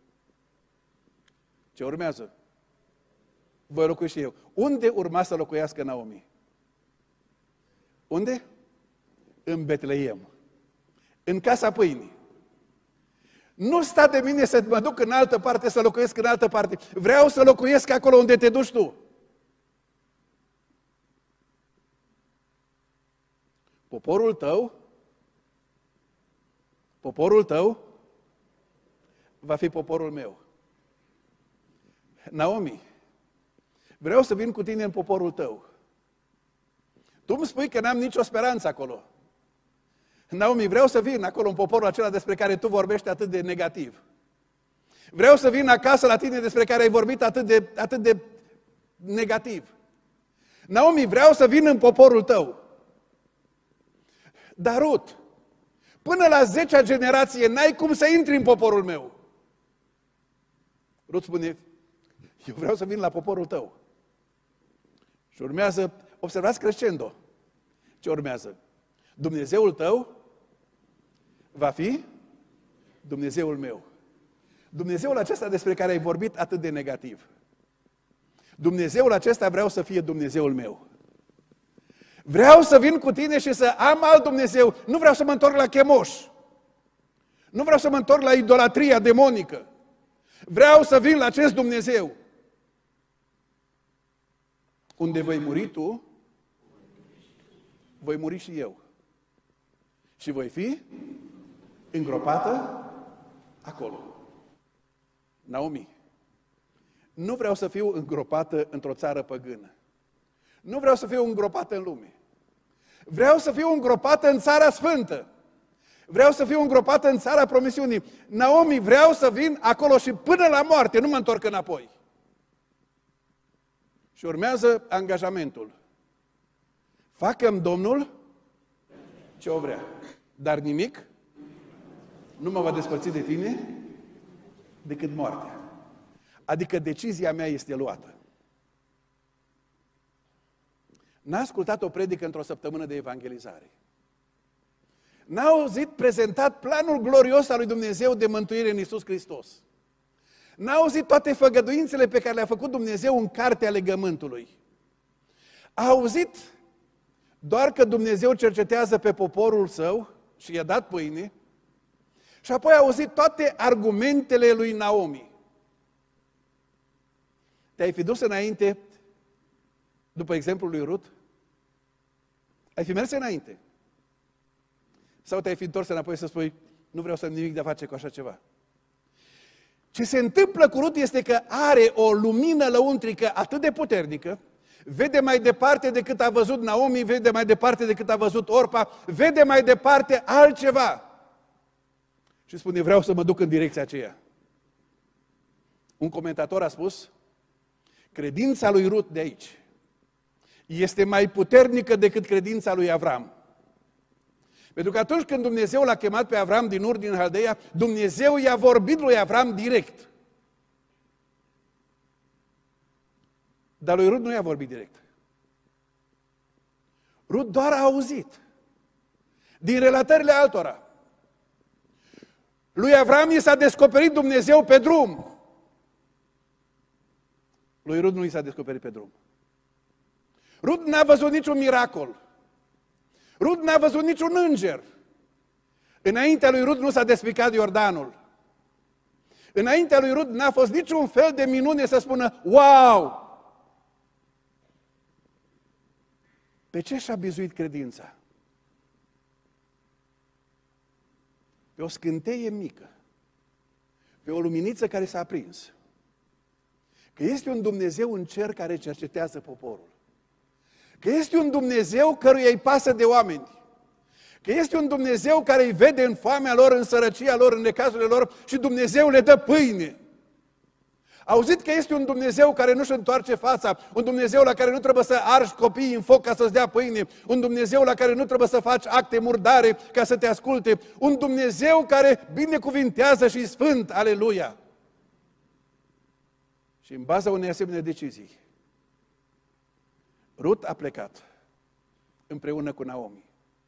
Ce urmează? Voi locui și eu. Unde urma să locuiască Naomi? Unde? În Betleem. În casa pâinii. Nu sta de mine să mă duc în altă parte, să locuiesc în altă parte. Vreau să locuiesc acolo unde te duci tu. Poporul tău va fi poporul meu. Naomi, vreau să vin cu tine în poporul tău. Tu îmi spui că n-am nicio speranță acolo. Naomi, vreau să vin acolo în poporul acela despre care tu vorbești atât de negativ. Vreau să vin acasă la tine despre care ai vorbit atât de negativ. Naomi, vreau să vin în poporul tău. Dar Rut, până la 10-a generație n-ai cum să intri în poporul meu. Rut spune, eu vreau să vin la poporul tău. Și urmează, observați crescendo. Ce urmează? Dumnezeul tău va fi Dumnezeul meu. Dumnezeul acesta despre care ai vorbit atât de negativ. Dumnezeul acesta vreau să fie Dumnezeul meu. Vreau să vin cu tine și să am alt Dumnezeu. Nu vreau să mă întorc la chemoș. Nu vreau să mă întorc la idolatria demonică. Vreau să vin la acest Dumnezeu. Unde voi muri tu, voi muri și eu. Și voi fi îngropată acolo. Naomi, nu vreau să fiu îngropată într-o țară păgână. Nu vreau să fiu îngropată în lume. Vreau să fiu îngropată în țara sfântă. Vreau să fiu îngropată în țara promisiunii. Naomi, vreau să vin acolo și până la moarte, nu mă întorc înapoi. Și urmează angajamentul. Facă-mi Domnul ce o vrea. Dar nimic nu mă va despărți de tine decât moartea. Adică decizia mea este luată. N-a ascultat o predică într-o săptămână de evangelizare. N-a auzit prezentat planul glorios al lui Dumnezeu de mântuire în Iisus Hristos. N-a auzit toate făgăduințele pe care le-a făcut Dumnezeu în cartea legământului. A auzit doar că Dumnezeu cercetează pe poporul său și i-a dat pâine. Și apoi a auzit toate argumentele lui Naomi. Te-ai fi dus înainte după exemplul lui Rut? Ai fi mers înainte? Sau te-ai fi întors înapoi să spui, nu vreau să am nimic de a face cu așa ceva? Ce se întâmplă cu Rut este că are o lumină lăuntrică atât de puternică, vede mai departe decât a văzut Naomi, vede mai departe decât a văzut Orpa, vede mai departe altceva. Și spune, vreau să mă duc în direcția aceea. Un comentator a spus, credința lui Rut de aici este mai puternică decât credința lui Avram. Pentru că atunci când Dumnezeu l-a chemat pe Avram din Ur, din Haldeia, Dumnezeu i-a vorbit lui Avram direct. Dar lui Rut nu i-a vorbit direct. Rut doar a auzit din relatările altora. Lui Avram i s-a descoperit Dumnezeu pe drum. Lui Rut nu i s-a descoperit pe drum. Rut n-a văzut niciun miracol. Rut n-a văzut niciun înger. Înaintea lui Rut nu s-a despicat Iordanul. Înaintea lui Rut n-a fost niciun fel de minune să spună, wow! Pe ce și-a bizuit credința? Pe o scânteie mică, pe o luminiță care s-a aprins. că este un Dumnezeu în cer care cercetează poporul. Că este un Dumnezeu căruia îi pasă de oameni. Că este un Dumnezeu care îi vede în foamea lor, în sărăcia lor, în necazurile lor și Dumnezeu le dă pâine. Auzit că este un Dumnezeu care nu-și întoarce fața, un Dumnezeu la care nu trebuie să arzi copiii în foc ca să-ți dea pâine, un Dumnezeu la care nu trebuie să faci acte murdare ca să te asculte, un Dumnezeu care binecuvintează și sfânt, aleluia! Și în baza unei asemenea decizii, Rut a plecat împreună cu Naomi.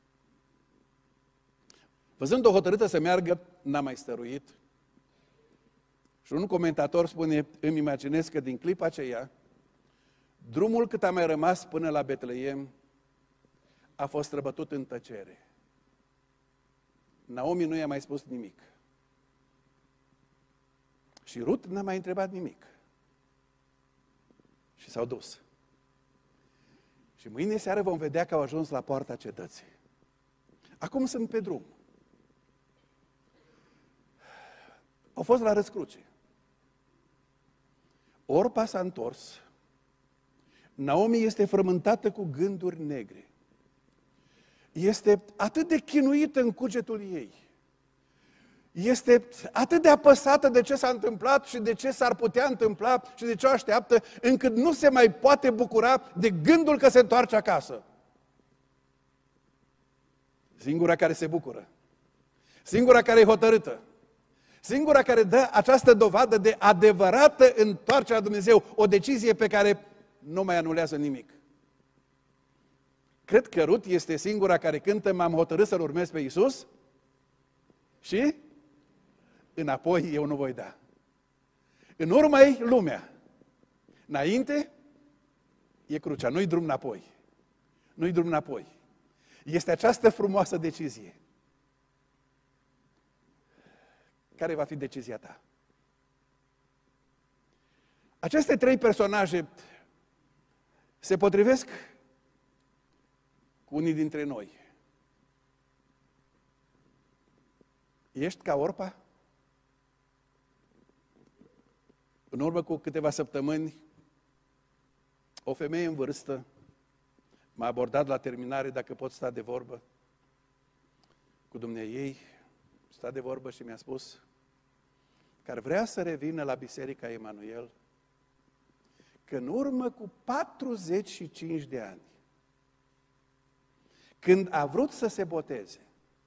Văzând-o hotărâtă să meargă, n-a mai stăruit. Și un comentator spune, îmi imaginez că din clipa aceea, drumul cât a mai rămas până la Betleem a fost străbătut în tăcere. Naomi nu i-a mai spus nimic. Și Rut n-a mai întrebat nimic. Și s-au dus. Și mâine seară vom vedea că au ajuns la poarta cetății. Acum sunt pe drum. Au fost la răscruce. Orpa s-a întors. Naomi este frământată cu gânduri negre. Este atât de chinuită în cugetul ei. Este atât de apăsată de ce s-a întâmplat și de ce s-ar putea întâmpla și de ce o așteaptă, încât nu se mai poate bucura de gândul că se întoarce acasă. Singura care se bucură, singura care e hotărâtă, singura care dă această dovadă de adevărată întoarcere la Dumnezeu, o decizie pe care nu mai anulează nimic. Cred că Rut este singura care cântă m-am hotărât să-L urmez pe Iisus și înapoi eu nu voi da. În urmă e lumea. Înainte e crucea, nu-i drum înapoi. Nu-i drum înapoi. Este această frumoasă decizie. Care va fi decizia ta? Aceste trei personaje se potrivesc cu unii dintre noi. Ești ca Orpa? În urmă cu câteva săptămâni, o femeie în vârstă m-a abordat la terminare dacă pot sta de vorbă cu dumneiei, sta de vorbă și mi-a spus că ar vrea să revină la Biserica Emanuel, că în urmă cu 45 de ani, când a vrut să se boteze,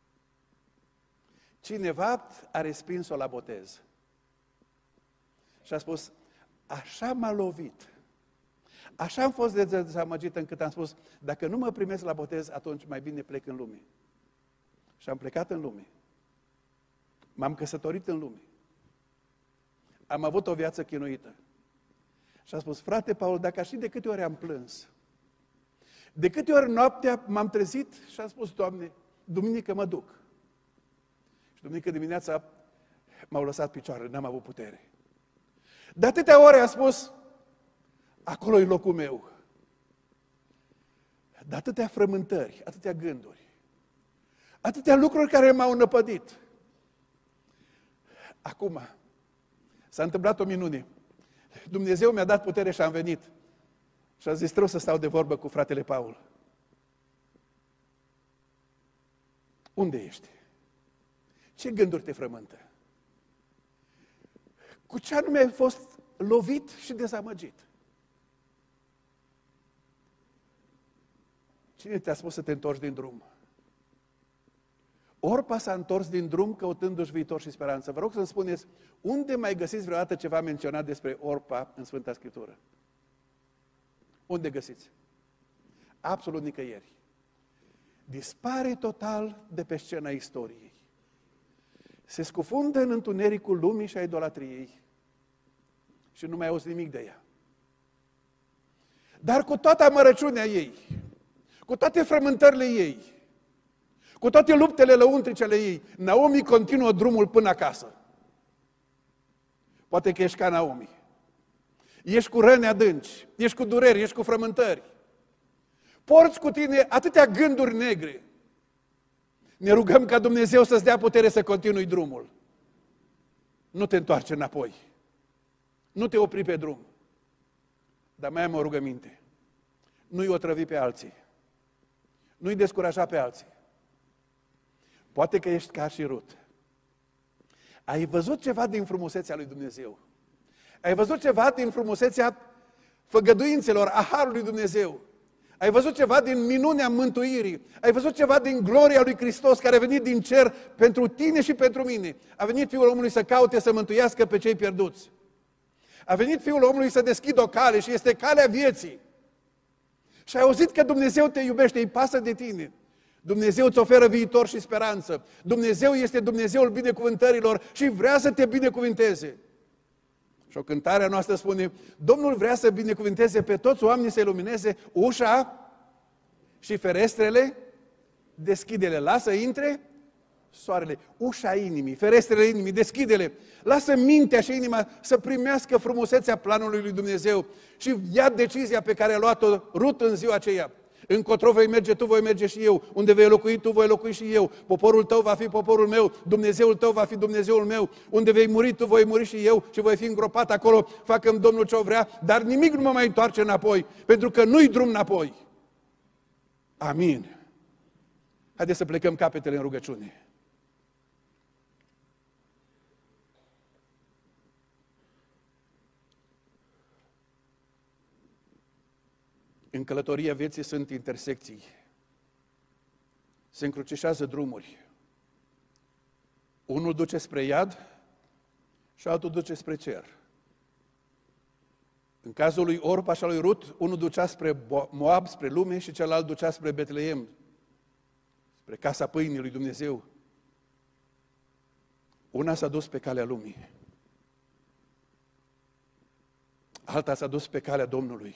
cineva a respins-o la botez. Și a spus, așa m-a lovit, așa am fost dezamăgită încât am spus, dacă nu mă primesc la botez, atunci mai bine plec în lume. Și am plecat în lume. M-am căsătorit în lume. Am avut o viață chinuită. Și am spus, frate Paul, dacă știi de câte ori am plâns, de câte ori noaptea m-am trezit și am spus, Doamne, duminică mă duc. Și duminică dimineața m-au lăsat picioarele, n-am avut putere. De atâtea ore a spus, acolo e locul meu. De atâtea frământări, atâtea gânduri, atâtea lucruri care m-au năpădit. Acum s-a întâmplat o minune. Dumnezeu mi-a dat putere și am venit. Și am zis, trebuie să stau de vorbă cu fratele Paul. Unde ești? Ce gânduri te frământă? Cu ce anume ai fost lovit și dezamăgit? Cine te-a spus să te întorci din drum? Orpa s-a întors din drum căutându-și viitor și speranță. Vă rog să-mi spuneți, unde mai găsiți vreodată ceva menționat despre Orpa în Sfânta Scriptură? Unde găsiți? Absolut nicăieri. Dispare total de pe scena istoriei. Se scufundă în întunericul lumii și a idolatriei și nu mai auzi nimic de ea. Dar cu toată amărăciunea ei, cu toate frământările ei, cu toate luptele lăuntrice ale ei, Naomi continuă drumul până acasă. Poate că ești ca Naomi. Ești cu răni adânci, ești cu dureri, ești cu frământări. Porți cu tine atâtea gânduri negre. Ne rugăm ca Dumnezeu să-ți dea putere să continui drumul. Nu te întoarce înapoi. Nu te opri pe drum. Dar mai am o rugăminte. Nu-i otrăvi pe alții. Nu-i descuraja pe alții. Poate că ești ca și Rut. Ai văzut ceva din frumusețea lui Dumnezeu. Ai văzut ceva din frumusețea făgăduințelor, a harului Dumnezeu. Ai văzut ceva din minunea mântuirii. Ai văzut ceva din gloria lui Hristos care a venit din cer pentru tine și pentru mine. A venit Fiul omului să caute, să mântuiască pe cei pierduți. A venit Fiul omului să deschidă o cale și este calea vieții. Și ai auzit că Dumnezeu te iubește, îi pasă de tine. Dumnezeu îți oferă viitor și speranță. Dumnezeu este Dumnezeul binecuvântărilor și vrea să te binecuvânteze. Și o cântare a noastră spune, Domnul vrea să binecuvânteze pe toți oamenii, să ilumineze ușa și ferestrele, deschide-le, lasă intre soarele, ușa inimii, ferestrele inimii, deschide-le, lasă mintea și inima să primească frumusețea planului lui Dumnezeu și ia decizia pe care a luat-o Rut în ziua aceea. Încotro vei merge tu, voi merge și eu. Unde vei locui tu, voi locui și eu. Poporul tău va fi poporul meu, Dumnezeul tău va fi Dumnezeul meu. Unde vei muri tu, voi muri și eu și voi fi îngropat acolo. Facă-mi Domnul ce-o vrea, dar nimic nu mă mai întoarce înapoi, pentru că nu-i drum înapoi. Amin. Haideți să plecăm capetele în rugăciune. În călătoria vieții sunt intersecții. Se încrucișează drumuri. Unul duce spre iad și altul duce spre cer. În cazul lui Orpa și al lui Rut, unul ducea spre Moab, spre lume, și celălalt ducea spre Betleem, spre casa pâinii lui Dumnezeu. Una s-a dus pe calea lumii. Alta s-a dus pe calea Domnului.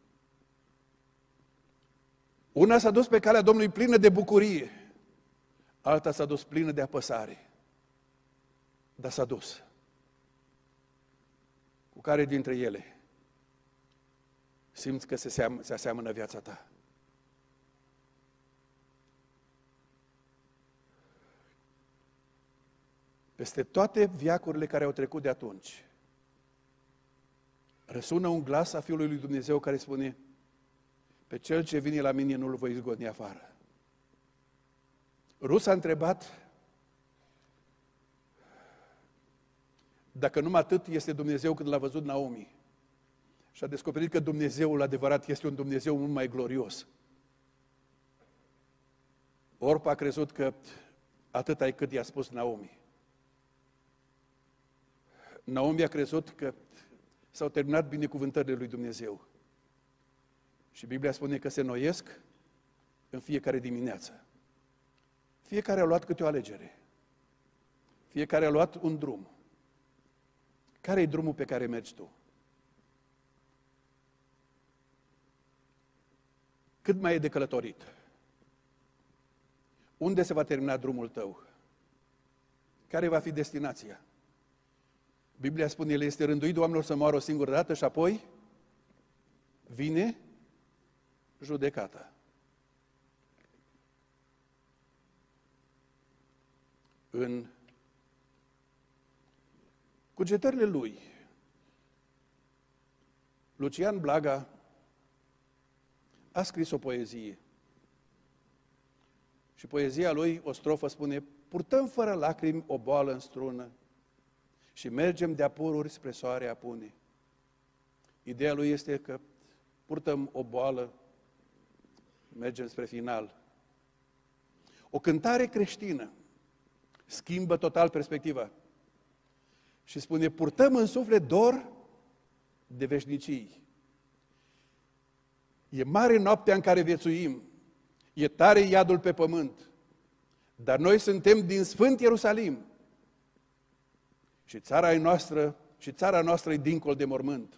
Una s-a dus pe calea Domnului plină de bucurie, alta s-a dus plină de apăsare. Dar s-a dus. Cu care dintre ele simți că se aseamănă viața ta? Peste toate veacurile care au trecut de atunci, răsună un glas a Fiului lui Dumnezeu care spune, pe cel ce vine la mine nu-l voi izgoni afară. Rut s-a întrebat dacă numai atât este Dumnezeu când l-a văzut Naomi. Și a descoperit că Dumnezeul adevărat este un Dumnezeu mult mai glorios. Orpa a crezut că atât ai cât i-a spus Naomi. Naomi a crezut că s-au terminat binecuvântările lui Dumnezeu. Și Biblia spune că se noiesc în fiecare dimineață. Fiecare a luat câte o alegere. Fiecare a luat un drum. Care e drumul pe care mergi tu? Cât mai e de călătorit? Unde se va termina drumul tău? Care va fi destinația? Biblia spune, el este rânduit oamenilor să moară o singură dată și apoi vine judecata. În cugetările lui, Lucian Blaga a scris o poezie. Și poezia lui, o strofă spune, purtăm fără lacrimi o boală în strună și mergem de-a pururi spre soare apune. Ideea lui este că purtăm o boală, mergem spre final. O cântare creștină schimbă total perspectiva și spune, purtăm în suflet dor de veșnicii. E mare noaptea în care viețuim, e tare iadul pe pământ, dar noi suntem din Sfânt Ierusalim și țara noastră e dincolo de mormânt.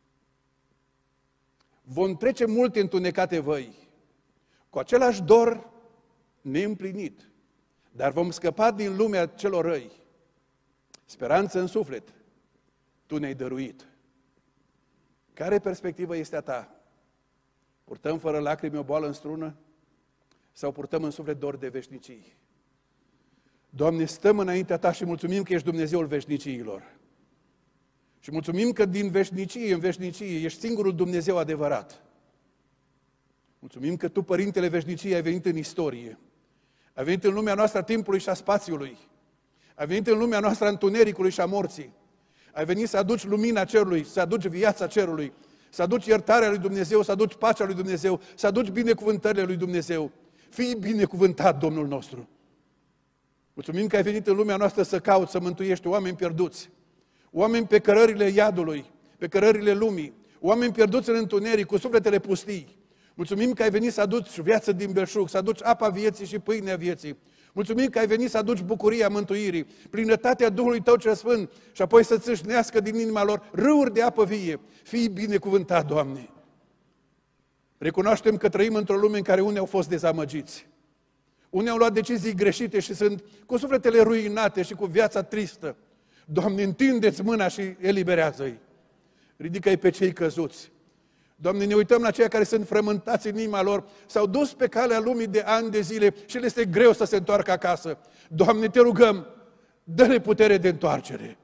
Vom trece multe întunecate văi, cu același dor neîmplinit, dar vom scăpa din lumea celor răi. Speranță în suflet, tu ne-ai dăruit. Care perspectivă este a ta? Purtăm fără lacrimi o boală în strună? Sau purtăm în suflet dor de veșnicii? Doamne, stăm înaintea Ta și mulțumim că ești Dumnezeul veșniciilor. Și mulțumim că din veșnicie în veșnicie ești singurul Dumnezeu adevărat. Mulțumim că Tu, Părintele Veșniciei, ai venit în istorie. Ai venit în lumea noastră a timpului și a spațiului. Ai venit în lumea noastră a întunericului și a morții. Ai venit să aduci lumina cerului, să aduci viața cerului, să aduci iertarea lui Dumnezeu, să aduci pacea lui Dumnezeu, să aduci binecuvântările lui Dumnezeu. Fii binecuvântat, Domnul nostru! Mulțumim că ai venit în lumea noastră să cauți, să mântuiești oameni pierduți, oameni pe cărările iadului, pe cărările lumii, oameni pierduți în întuneric, cu sufletele pustii. Mulțumim că ai venit să aduci viață din belșug, să aduci apa vieții și pâinea vieții. Mulțumim că ai venit să aduci bucuria mântuirii, plinătatea Duhului Tău cel Sfânt și apoi să țâșnească din inima lor râuri de apă vie. Fii binecuvântat, Doamne! Recunoaștem că trăim într-o lume în care unii au fost dezamăgiți. Unii au luat decizii greșite și sunt cu sufletele ruinate și cu viața tristă. Doamne, întindeți mâna și eliberează-i. Ridică-i pe cei căzuți. Doamne, ne uităm la cei care sunt frământați în inima lor, s-au dus pe calea lumii de ani de zile și le este greu să se întoarcă acasă. Doamne, Te rugăm, dă-le putere de întoarcere.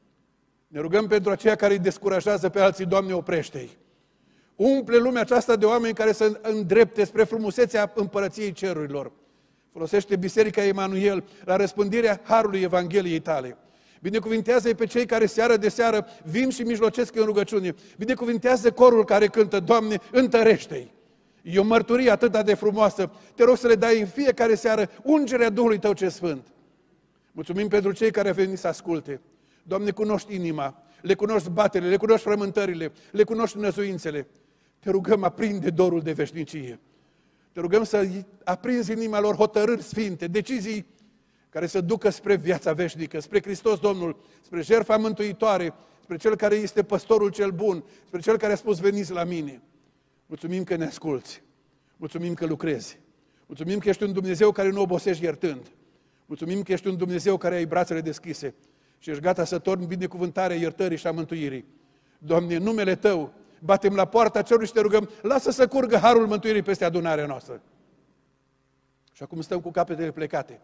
Ne rugăm pentru aceia care îi descurajează pe alții, Doamne, oprește-i. Umple lumea aceasta de oameni care să îndrepte spre frumusețea împărăției cerurilor. Folosește Biserica Emanuel la răspândirea harului Evangheliei Tale. Binecuvintează-i pe cei care seară de seară vin și mijlocesc în rugăciune. Binecuvintează corul care cântă, Doamne, întărește-i. E o mărturie atât de frumoasă. Te rog să le dai în fiecare seară ungerea Duhului Tău cel Sfânt. Mulțumim pentru cei care au venit să asculte. Doamne, cunoști inima, le cunoști batele, le cunoști frământările, le cunoști năzuințele. Te rugăm, aprinde dorul de veșnicie. Te rugăm să aprinzi în inima lor hotărâri sfinte, decizii care să ducă spre viața veșnică, spre Hristos Domnul, spre jertfa mântuitoare, spre Cel care este păstorul cel bun, spre Cel care a spus, veniți la mine. Mulțumim că ne asculți, mulțumim că lucrezi, mulțumim că ești un Dumnezeu care nu obosești iertând, mulțumim că ești un Dumnezeu care ai brațele deschise și ești gata să torni binecuvântarea iertării și a mântuirii. Doamne, în numele Tău, batem la poarta cerului și Te rugăm, lasă să curgă harul mântuirii peste adunarea noastră. Și acum stăm cu capetele plecate.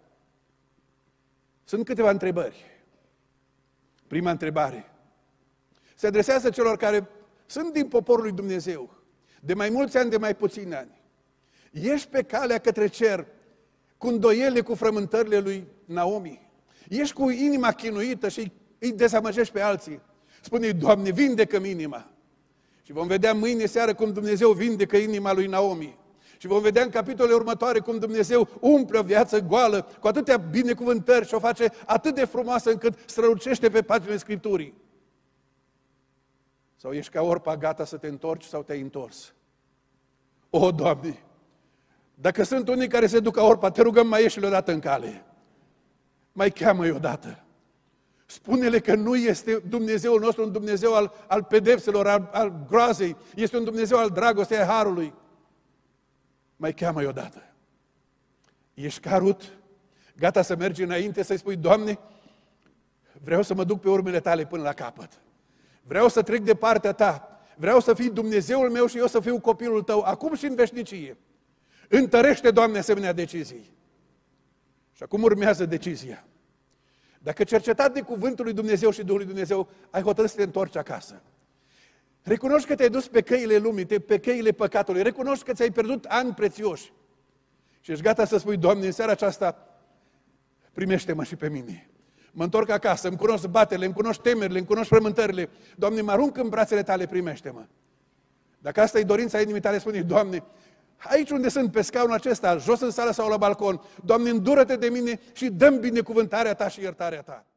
Sunt câteva întrebări. Prima întrebare se adresează celor care sunt din poporul lui Dumnezeu, de mai mulți ani, de mai puțini ani. Ești pe calea către cer cu îndoiele, cu frământările lui Naomi. Ești cu inima chinuită și îi dezamăgești pe alții. Spune-i, Doamne, vindecă-mi inima. Și vom vedea mâine seară cum Dumnezeu vindecă inima lui Naomi. Și vom vedea în capitolele următoare cum Dumnezeu umple o viață goală cu atâtea binecuvântări și o face atât de frumoasă încât strălucește pe paginile Scripturii. Sau ești ca Orpa, gata să te întorci sau te-ai întors? O, Doamne, dacă sunt unii care se duc ca Orpa, Te rugăm, mai ieși-le odată în cale. Mai cheamă-i odată. Spune-le că nu este Dumnezeul nostru un Dumnezeu al pedepselor, al groazei. Este un Dumnezeu al dragostei, al harului. Mai cheamă-i odată. Ești ca Rut, gata să mergi înainte, să-i spui, Doamne, vreau să mă duc pe urmele Tale până la capăt. Vreau să trec de partea Ta. Vreau să fii Dumnezeul meu și eu să fiu copilul Tău, acum și în veșnicie. Întărește, Doamne, asemenea decizii. Și acum urmează decizia. Dacă cercetat de cuvântul lui Dumnezeu și Duhul lui Dumnezeu, ai hotărât să te întorci acasă. Recunoști că te-ai dus pe căile lumii, pe căile păcatului. Recunoști că ți-ai pierdut ani prețioși. Și ești gata să spui, Doamne, în seara aceasta, primește-mă și pe mine. Mă întorc acasă, îmi cunosc batele, îmi cunosc temerile, îmi cunosc frământările. Doamne, mă arunc în brațele Tale, primește-mă. Dacă asta e dorința inimii Tale, spune, Doamne, aici unde sunt, pe scaunul acesta, jos în sală sau la balcon, Doamne, îndură-te de mine și dă-mi binecuvântarea Ta și iertarea Ta.